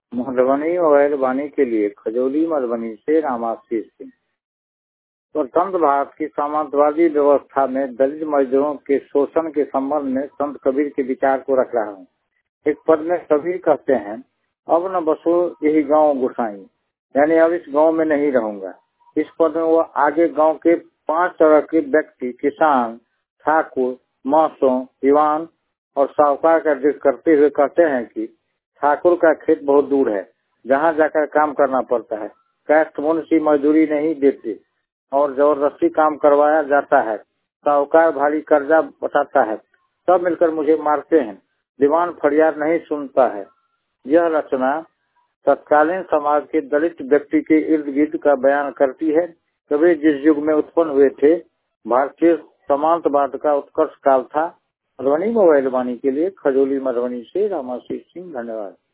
Madhubani mobile वाणी के लिए खजौली मधुबनी से रामाशीष सिंह। स्वतंत्र भारत की सामंतवादी व्यवस्था में दलित मजदूरों के शोषण के संबंध में संत कबीर के विचार को रख रहा हूँ। एक पद में कबीर कहते हैं, अब न बसो यही गांव गुसाई, यानी अब इस गांव में नहीं रहूंगा। इस पद में वो आगे गांव के 5 तरह के व्यक्ति, किसान, ठाकुर, महसों, दीवान और साहूकार का जिक्र करते हुए कहते हैं कि ठाकुर का खेत बहुत दूर है, जहाँ जाकर काम करना पड़ता है। कास्ट मुंशी मजदूरी नहीं देते और जबरदस्ती काम करवाया जाता है। साहूकार भारी कर्जा बताता है, सब मिलकर मुझे मारते हैं। दीवान फरियाद नहीं सुनता है। यह रचना तत्कालीन समाज के दलित व्यक्ति के इर्द गिर्द का बयान करती है। कबीर जिस युग में उत्पन्न हुए थे, भारतीय समांतवाद का उत्कर्ष काल था। मधुबनी मोबाइल वाणी के लिए खजौली मधुबनी से रामाशीष सिंह। धन्यवाद।